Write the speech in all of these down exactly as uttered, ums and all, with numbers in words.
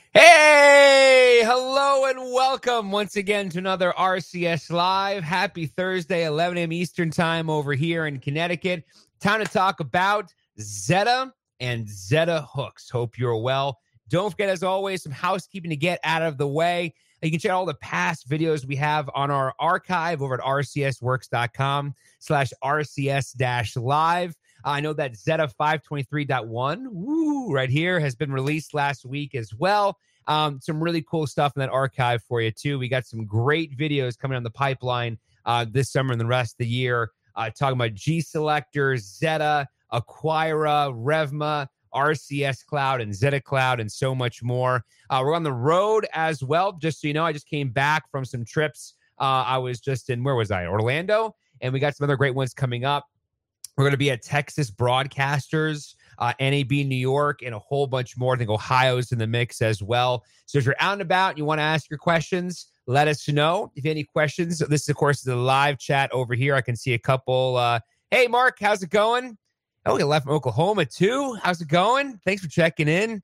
Hey, hello and welcome once again to another R C S Live. Happy Thursday, eleven a.m. Eastern time over here in Connecticut. Time to talk about Zetta and Zetta hooks. Hope you're well. Don't forget, as always, some housekeeping to get out of the way. You can check all the past videos we have on our archive over at rcsworks.com slash rcs dash live. I know that Zetta five twenty-three point one, woo, right here, has been released last week as well. Um, some really cool stuff in that archive for you, too. We got some great videos coming on the pipeline uh, this summer and the rest of the year, uh, talking about G-Selector, Zetta, Acquira, Revma, R C S Cloud, and Zetta Cloud, and so much more. Uh, we're on the road as well. Just so you know, I just came back from some trips. Uh, I was just in, where was I? Orlando, and we got some other great ones coming up. We're going to be at Texas Broadcasters, uh, N A B New York, and a whole bunch more. I think Ohio's in the mix as well. So if you're out and about and you want to ask your questions, let us know. If you have any questions, this, of course, is a live chat over here. I can see a couple. Uh, hey, Mark, how's it going? Oh, we left from Oklahoma, too. How's it going? Thanks for checking in.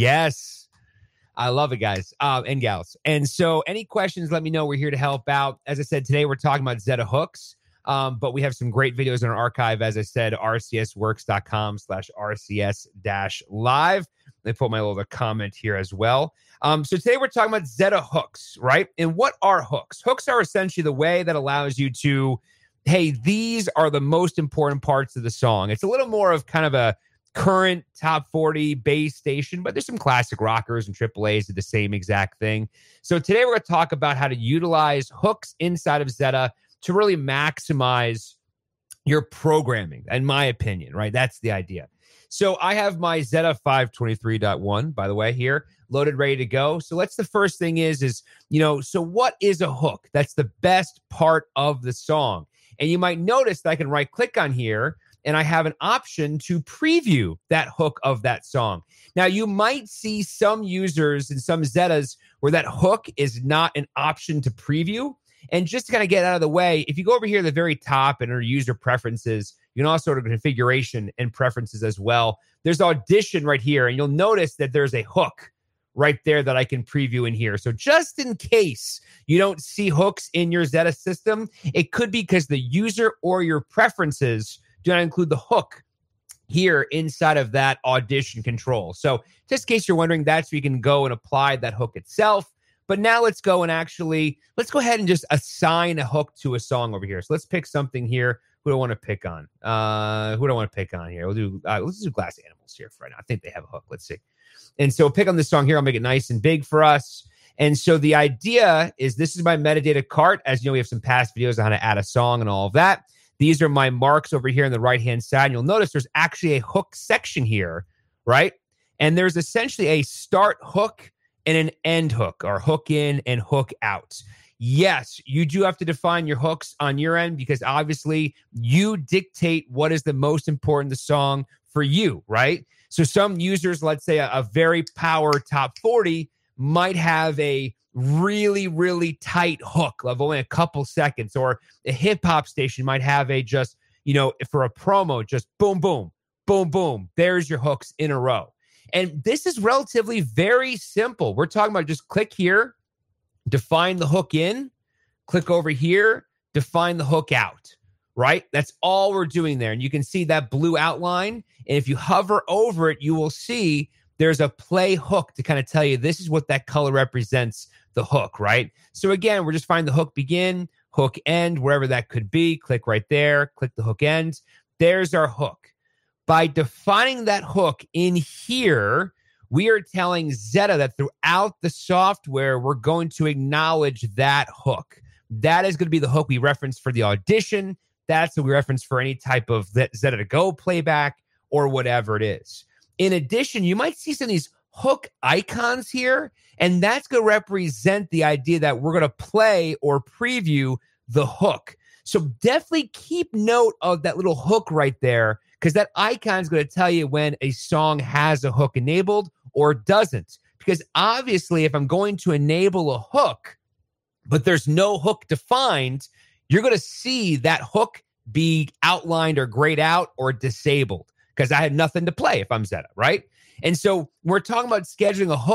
Yes. I love it, guys uh, and gals. And so any questions, let me know. We're here to help out. As I said, today we're talking about Zetta hooks. Um, but we have some great videos in our archive, as I said, rcsworks.com slash rcs dash live. They put my little comment here as well. Um, so today we're talking about Zetta hooks, right? And what are hooks? Hooks are essentially the way that allows you to, hey, these are the most important parts of the song. It's a little more of kind of a current top forty base station, but there's some classic rockers and triple A's that do the same exact thing. So today we're going to talk about how to utilize hooks inside of Zetta to really maximize your programming, in my opinion, right? That's the idea. So I have my Zetta five twenty-three point one, by the way, here, loaded, ready to go. So let's, the first thing is, is, you know, so what is a hook? That's the best part of the song. And you might notice that I can right click on here and I have an option to preview that hook of that song. Now, you might see some users and some Zettas where that hook is not an option to preview. And just to kind of get out of the way, if you go over here at the very top and under user preferences, you can also go to configuration and preferences as well. There's Audition right here, and you'll notice that there's a hook right there that I can preview in here. So just in case you don't see hooks in your Zetta system, it could be because the user or your preferences do not include the hook here inside of that Audition control. So just in case you're wondering, that's where you can go and apply that hook itself. But now let's go and actually, let's go ahead and just assign a hook to a song over here. So let's pick something here. Who do I want to pick on? Uh, who do I want to pick on here? We'll do, uh, let's do Glass Animals here for right now. I think they have a hook. Let's see. And so pick on this song here. I'll make it nice and big for us. And so the idea is, this is my metadata cart. As you know, we have some past videos on how to add a song and all of that. These are my marks over here on the right-hand side. And you'll notice there's actually a hook section here, right? And there's essentially a start hook and an end hook, or hook in and hook out. Yes, you do have to define your hooks on your end, because obviously you dictate what is the most important the song for you, right? So some users, let's say a, a very power top forty, might have a really, really tight hook of only a couple seconds, or a hip hop station might have a just, you know, for a promo, just boom, boom, boom, boom. There's your hooks in a row. And this is relatively very simple. We're talking about just click here, define the hook in, click over here, define the hook out, right? That's all we're doing there. And you can see that blue outline. And if you hover over it, you will see there's a play hook to kind of tell you this is what that color represents, the hook, right? So again, we're just finding the hook begin, hook end, wherever that could be. Click right there, click the hook end. There's our hook. By defining that hook in here, we are telling Zetta that throughout the software, we're going to acknowledge that hook. That is going to be the hook we reference for the Audition. That's what we reference for any type of Zetta to Go playback or whatever it is. In addition, you might see some of these hook icons here, and that's going to represent the idea that we're going to play or preview the hook. So definitely keep note of that little hook right there, because that icon is going to tell you when a song has a hook enabled or doesn't. Because obviously, if I'm going to enable a hook, but there's no hook defined, you're going to see that hook be outlined or grayed out or disabled, because I had nothing to play if I'm Zetta, right? And so we're talking about scheduling a hook.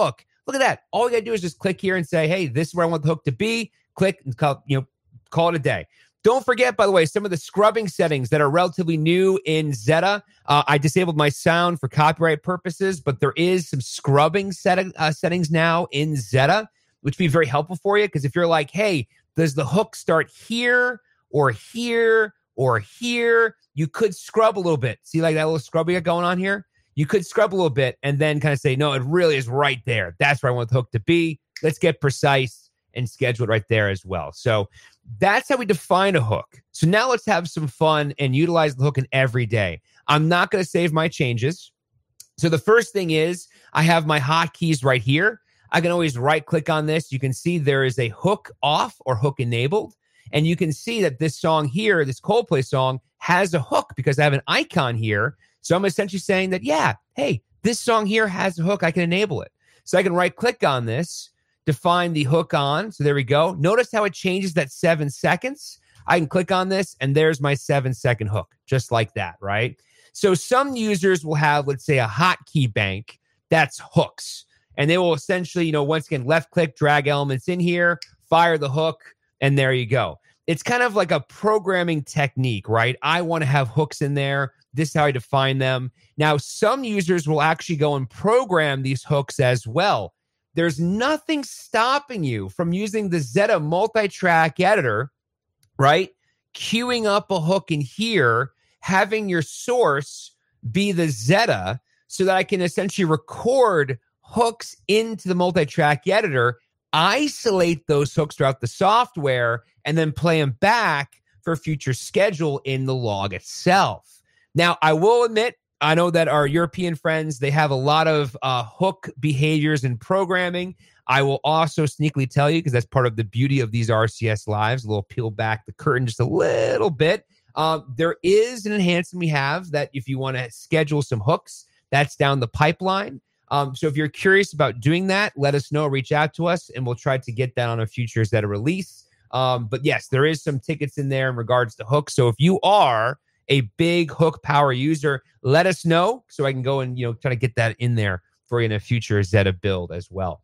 Look at that. All you got to do is just click here and say, hey, this is where I want the hook to be. Click and call, you know, call it a day. Don't forget, by the way, some of the scrubbing settings that are relatively new in Zeta. Uh, I disabled my sound for copyright purposes, but there is some scrubbing set, uh, settings now in Zeta, which would be very helpful for you. Because if you're like, hey, does the hook start here or here or here? You could scrub a little bit. See like that little scrub we got going on here? You could scrub a little bit and then kind of say, no, it really is right there. That's where I want the hook to be. Let's get precise and schedule it right there as well. So that's how we define a hook. So now let's have some fun and utilize the hook in every day. I'm not going to save my changes. So the first thing is I have my hotkeys right here. I can always right click on this. You can see there is a hook off or hook enabled. And you can see that this song here, this Coldplay song, has a hook because I have an icon here. So I'm essentially saying that, yeah, hey, this song here has a hook. I can enable it. So I can right click on this, define the hook on. So there we go. Notice how it changes that seven seconds. I can click on this and there's my seven second hook, just like that, right? So some users will have, let's say, a hotkey bank that's hooks. And they will essentially, you know, once again, left click, drag elements in here, fire the hook, and there you go. It's kind of like a programming technique, right? I want to have hooks in there. This is how I define them. Now, some users will actually go and program these hooks as well. There's nothing stopping you from using the Zeta multi-track editor, right? Queuing up a hook in here, having your source be the Zeta so that I can essentially record hooks into the multi-track editor, isolate those hooks throughout the software, and then play them back for future schedule in the log itself. Now, I will admit, I know that our European friends, they have a lot of uh, hook behaviors in programming. I will also sneakily tell you, because that's part of the beauty of these R C S Lives, a little peel back the curtain just a little bit. Um, there is an enhancement we have that if you want to schedule some hooks, that's down the pipeline. Um, so if you're curious about doing that, let us know, reach out to us, and we'll try to get that on a future Zeta release. Um, but yes, there is some tickets in there in regards to hooks. So if you are a big hook power user, let us know so I can go and, you know, try to get that in there for you in a future Zeta build as well.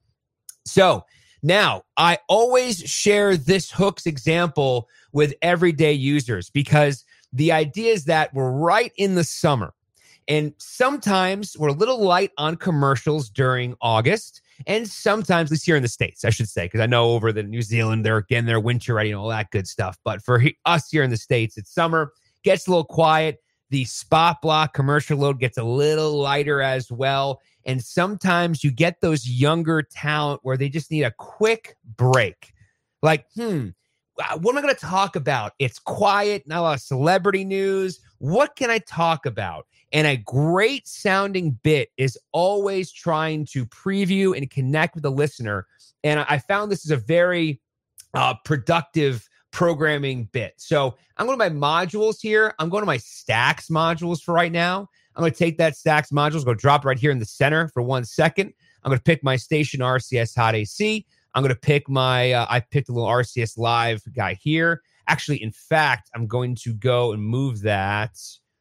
So now I always share this hooks example with everyday users because the idea is that we're right in the summer. And sometimes we're a little light on commercials during August. And sometimes, at least here in the States, I should say, because I know over the New Zealand, they're getting their winter ready and all that good stuff. But for he- us here in the States, it's summer, gets a little quiet. The spot block commercial load gets a little lighter as well. And sometimes you get those younger talent where they just need a quick break. Like, hmm, what am I going to talk about? It's quiet, not a lot of celebrity news. What can I talk about? And a great sounding bit is always trying to preview and connect with the listener. And I found this is a very uh, productive programming bit. So I'm going to my modules here. I'm going to my Stacks modules for right now. I'm going to take that Stacks modules, go drop it right here in the center for one second. I'm going to pick my station R C S Hot A C. I'm going to pick my, uh, I picked a little R C S Live guy here. Actually, in fact, I'm going to go and move that.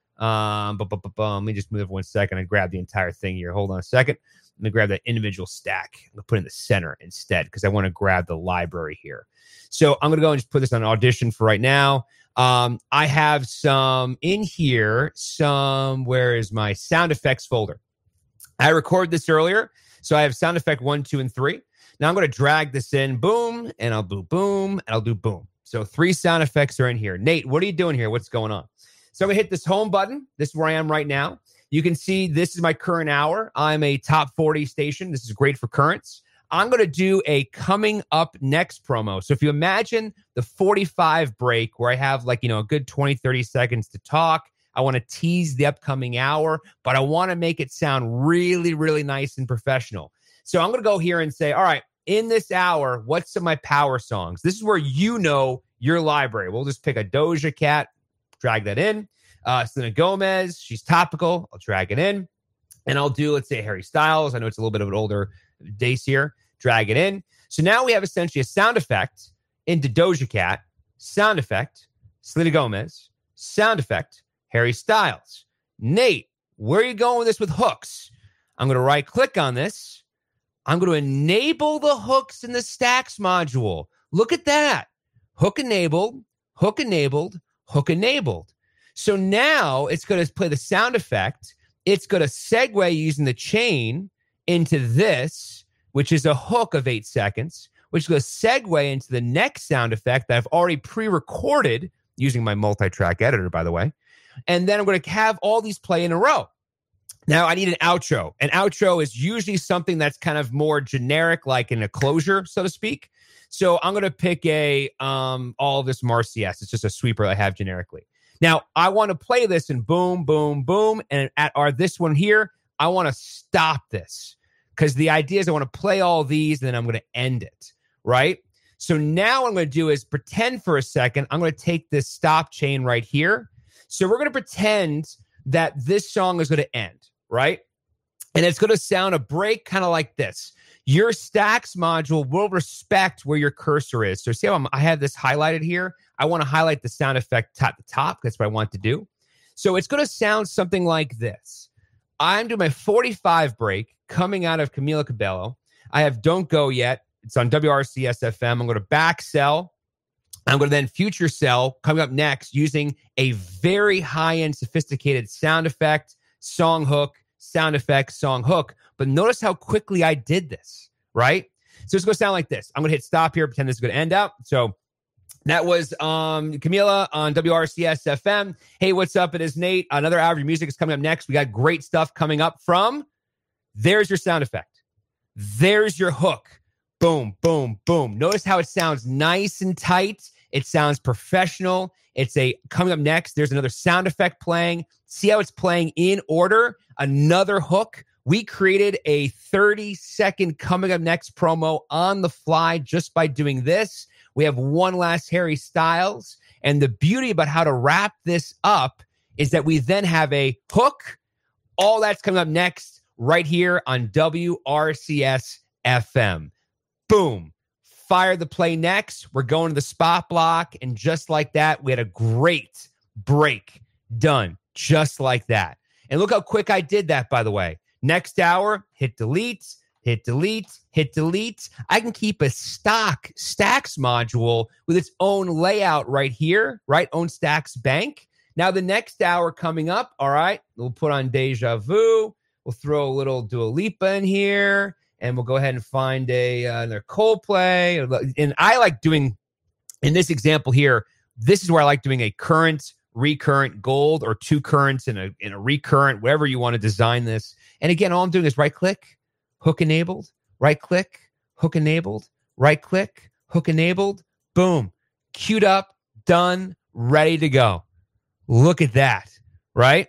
Um, but, but, but, but, let me just move one second and grab the entire thing here. Hold on a second. I'm going to grab that individual stack. I'm going to put it in the center instead because I want to grab the library here. So I'm going to go and just put this on Audition for right now. Um, I have some in here, some, where is my sound effects folder? I recorded this earlier. So I have sound effect one, two, and three. Now I'm going to drag this in, boom, and I'll do boom, and I'll do boom. So three sound effects are in here. Nate, what are you doing here? What's going on? So I'm going to hit this home button. This is where I am right now. You can see this is my current hour. I'm a top forty station. This is great for currents. I'm going to do a coming up next promo. So if you imagine the forty-five break where I have like, you know, a good twenty, thirty seconds to talk, I want to tease the upcoming hour, but I want to make it sound really, really nice and professional. So I'm going to go here and say, all right, in this hour, what's some of my power songs? This is where you know your library. We'll just pick a Doja Cat, drag that in. Uh, Selena Gomez, she's topical. I'll drag it in. And I'll do, let's say, Harry Styles. I know it's a little bit of an older days here. Drag it in. So now we have essentially a sound effect into Doja Cat, sound effect, Selena Gomez, sound effect, Harry Styles. Nate, where are you going with this with hooks? I'm going to right click on this, I'm going to enable the hooks in the stacks module. Look at that. Hook enabled, hook enabled, hook enabled. So now it's going to play the sound effect. It's going to segue using the chain into this, which is a hook of eight seconds, which is going to segue into the next sound effect that I've already pre-recorded using my multi-track editor, by the way. And then I'm going to have all these play in a row. Now I need an outro. An outro is usually something that's kind of more generic, like in a closure, so to speak. So I'm going to pick a um, all of this from R C S. It's just a sweeper I have generically. Now I want to play this and boom, boom, boom. And at our this one here, I want to stop this because the idea is I want to play all these and then I'm going to end it, right? So now what I'm going to do is pretend for a second. I'm going to take this stop chain right here. So we're going to pretend that this song is going to end, right? And it's going to sound a break kind of like this. Your stacks module will respect where your cursor is. So see how I'm, I have this highlighted here? I want to highlight the sound effect at the top. That's what I want to do. So it's going to sound something like this. I'm doing my forty-five break coming out of Camila Cabello. I have Don't Go Yet. It's on W R C S F M. I'm going to back sell. I'm going to then future sell coming up next using a very high-end sophisticated sound effect, song hook, sound effect, song hook. But notice how quickly I did this, right? So it's going to sound like this. I'm going to hit stop here, pretend this is going to end out. So that was um, Camila on W R C S F M. Hey, what's up? It is Nate. Another hour of music is coming up next. We got great stuff coming up from, there's your sound effect. There's your hook. Boom, boom, boom. Notice how it sounds nice and tight. It sounds professional. It's a coming up next. There's another sound effect playing. See how it's playing in order? Another hook. We created a thirty second coming up next promo on the fly just by doing this. We have one last Harry Styles. And the beauty about how to wrap this up is that we then have a hook. All that's coming up next right here on W R C S F M. Boom. Fire the play next. We're going to the spot block. And just like that, we had a great break done just like that. And look how quick I did that, by the way. Next hour, hit delete, hit delete, hit delete. I can keep a stock stacks module with its own layout right here, right? Own stacks bank. Now the next hour coming up, all right, we'll put on Deja Vu. We'll throw a little Dua Lipa in here. And we'll go ahead and find a uh, another Coldplay. And I like doing, in this example here, this is where I like doing a current, recurrent, gold, or two currents in a in a recurrent, wherever you want to design this. And again, all I'm doing is right-click, hook enabled, right-click, hook enabled, right-click, hook enabled, boom. Queued up, done, ready to go. Look at that, right?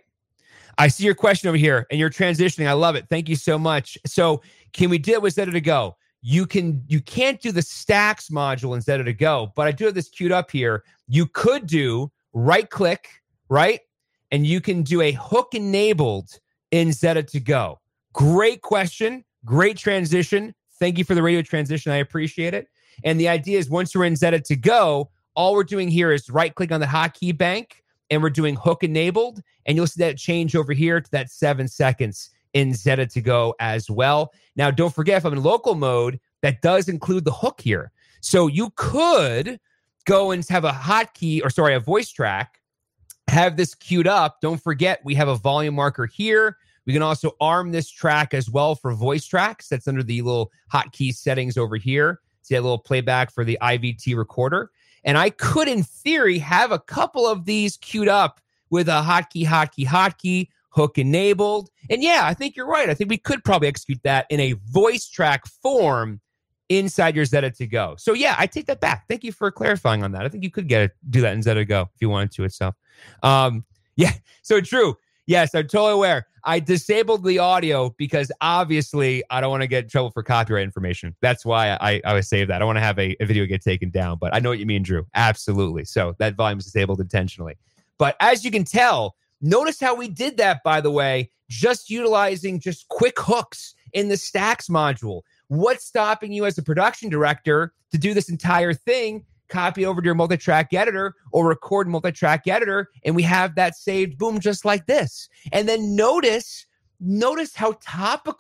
I see your question over here, and you're transitioning. I love it. Thank you so much. So can we do it with Zeta to Go? You can. You can't do the stacks module in Zeta to Go, but I do have this queued up here. You could do right-click, right? And you can do a hook-enabled in Zeta to Go. Great question. Great transition. Thank you for the radio transition. I appreciate it. And the idea is once we're in Zeta to Go, all we're doing here is right-click on the hotkey bank, and we're doing hook-enabled, and you'll see that change over here to that seven seconds in Zeta to Go as well. Now, don't forget, if I'm in local mode, that does include the hook here. So you could go and have a hotkey, or sorry, a voice track, have this queued up. Don't forget, we have a volume marker here. We can also arm this track as well for voice tracks. That's under the little hotkey settings over here. See that little playback for the I V T recorder. And I could, in theory, have a couple of these queued up with a hotkey, hotkey, hotkey, hook enabled. And yeah, I think you're right. I think we could probably execute that in a voice track form inside your Zeta to Go. So yeah, I take that back. Thank you for clarifying on that. I think you could get it, do that in Zeta to Go if you wanted to itself. Um, yeah, so true. Yes, I'm totally aware. I disabled the audio because obviously I don't want to get in trouble for copyright information. That's why I, I would save that. I don't want to have a, a video get taken down, but I know what you mean, Drew. Absolutely. So that volume is disabled intentionally. But as you can tell, notice how we did that, by the way, just utilizing just quick hooks in the stacks module. What's stopping you as a production director to do this entire thing? Copy over to your multi-track editor or record multi-track editor, and we have that saved, boom, just like this. And then notice, notice how topical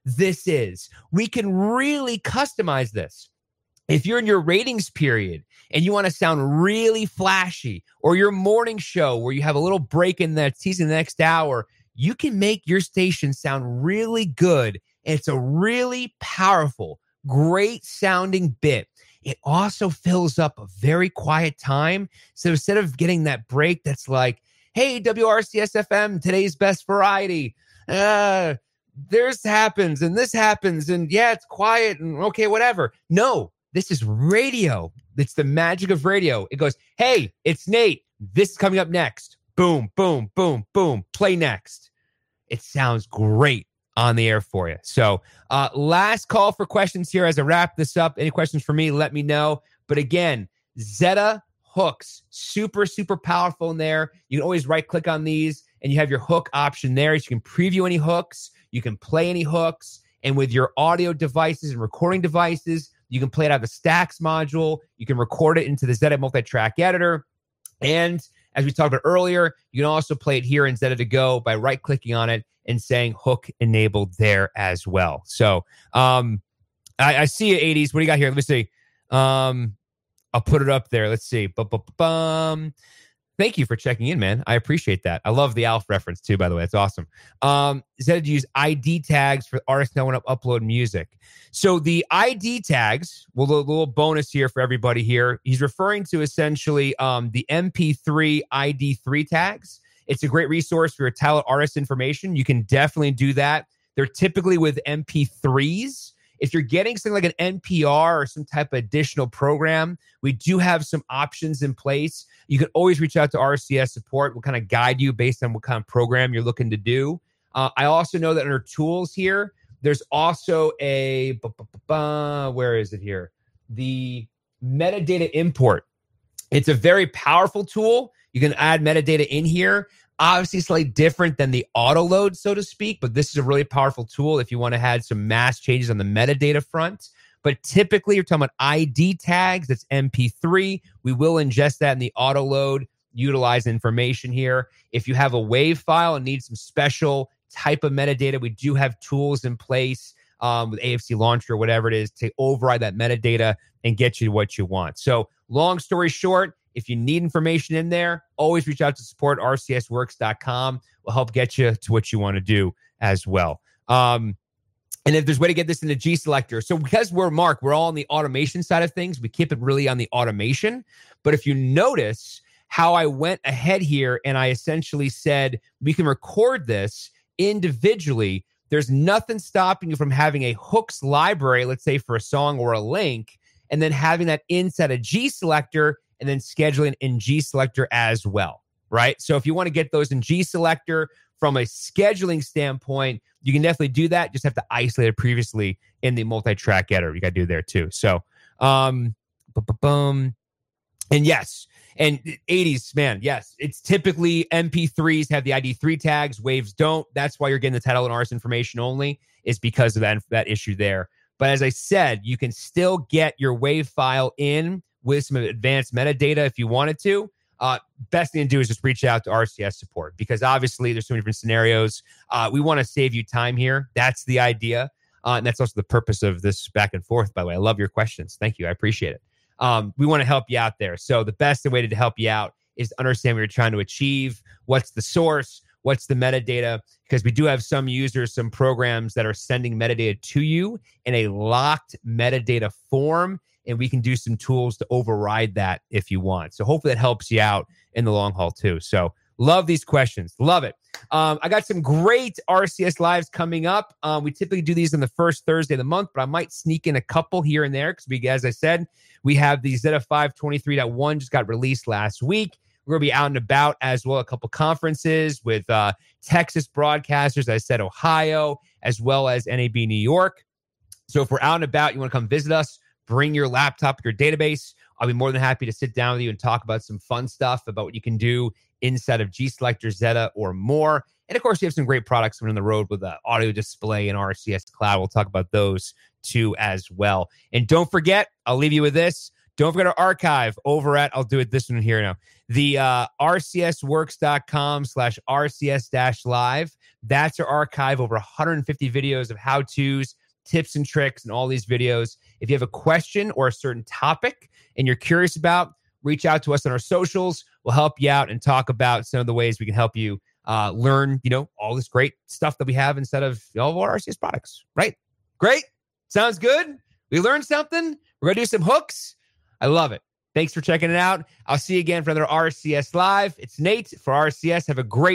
this is. We can really customize this. If you're in your ratings period and you want to sound really flashy, or your morning show where you have a little break in that teasing the next hour, you can make your station sound really good. And it's a really powerful, great sounding bit. It also fills up a very quiet time. So instead of getting that break that's like, hey, W R C S F M, today's best variety. Uh, this happens and this happens. And yeah, it's quiet and okay, whatever. No, this is radio. It's the magic of radio. It goes, hey, it's Nate. This is coming up next. Boom, boom, boom, boom. Play next. It sounds great on the air for you. So uh, last call for questions here as I wrap this up. Any questions for me, let me know. But again, Zeta hooks, super, super powerful in there. You can always right click on these and you have your hook option there. So you can preview any hooks. You can play any hooks. And with your audio devices and recording devices, you can play it out of the Stacks module. You can record it into the Zeta multi-track editor. And as we talked about earlier, you can also play it here in Zeta to Go by right-clicking on it and saying hook enabled there as well. So um, I, I see you, eighties. What do you got here? Let me see. Um, I'll put it up there. Let's see. Bum-bum-bum. Thank you for checking in, man. I appreciate that. I love the Alf reference too, by the way. It's awesome. Um, Zeta to use I D tags for artists that want to upload music. So the I D tags, well, a little bonus here for everybody here. He's referring to essentially um, the M P three I D three tags. It's a great resource for your talent artist information. You can definitely do that. They're typically with M P threes. If you're getting something like an N P R or some type of additional program, we do have some options in place. You can always reach out to R C S support. We'll kind of guide you based on what kind of program you're looking to do. Uh, I also know that under tools here, there's also a, where is it here? The metadata import. It's a very powerful tool. You can add metadata in here. Obviously, slightly different than the auto load, so to speak, but this is a really powerful tool if you want to add some mass changes on the metadata front. But typically, you're talking about I D tags. That's M P three. We will ingest that in the auto load, utilize information here. If you have a WAV file and need some special type of metadata, we do have tools in place um, with A F C Launcher or whatever it is to override that metadata and get you what you want. So long story short, if you need information in there, always reach out to support r c s works dot com. We'll help get you to what you want to do as well. Um, and if there's a way to get this into G Selector. So because we're Mark, we're all on the automation side of things. We keep it really on the automation. But if you notice how I went ahead here and I essentially said, we can record this individually. There's nothing stopping you from having a hooks library, let's say for a song or a link, and then having that inside a G Selector and then scheduling in G Selector as well, right? So if you want to get those in G Selector from a scheduling standpoint, you can definitely do that. Just have to isolate it previously in the multi-track editor. You got to do there too. So, um, boom, and yes, and eighties, man, yes, it's typically M P threes have the I D three tags, waves don't. That's why you're getting the title and artist information only, is because of that, that issue there. But as I said, you can still get your wave file in with some advanced metadata if you wanted to. Uh, best thing to do is just reach out to R C S support, because obviously there's so many different scenarios. Uh, we want to save you time here. That's the idea. Uh, and that's also the purpose of this back and forth, by the way. I love your questions. Thank you. I appreciate it. Um, we want to help you out there. So the best way to help you out is to understand what you're trying to achieve. What's the source? What's the metadata? Because we do have some users, some programs that are sending metadata to you in a locked metadata form, and we can do some tools to override that if you want. So hopefully that helps you out in the long haul too. So love these questions. Love it. Um, I got some great R C S Lives coming up. Um, we typically do these on the first Thursday of the month, but I might sneak in a couple here and there because, we, as I said, we have the Zeta five twenty-three point one just got released last week. We're going to be out and about as well, a couple conferences with uh, Texas broadcasters, as I said, Ohio, as well as N A B New York. So if we're out and about, you want to come visit us, bring your laptop, your database. I'll be more than happy to sit down with you and talk about some fun stuff about what you can do inside of G Selector, Zeta, or more. And of course, we have some great products coming on the road with the audio display and R C S Cloud. We'll talk about those too as well. And don't forget, I'll leave you with this. Don't forget our archive over at, I'll do it this one here now, the uh, r c s works dot com slash r c s dash live. That's our archive, over one hundred fifty videos of how-tos, tips and tricks, and all these videos. If you have a question or a certain topic and you're curious about, reach out to us on our socials. We'll help you out and talk about some of the ways we can help you uh, learn, you know, all this great stuff that we have instead of all of our R C S products, right? Great. Sounds good. We learned something. We're going to do some hooks. I love it. Thanks for checking it out. I'll see you again for another R C S Live. It's Nate for R C S. Have a great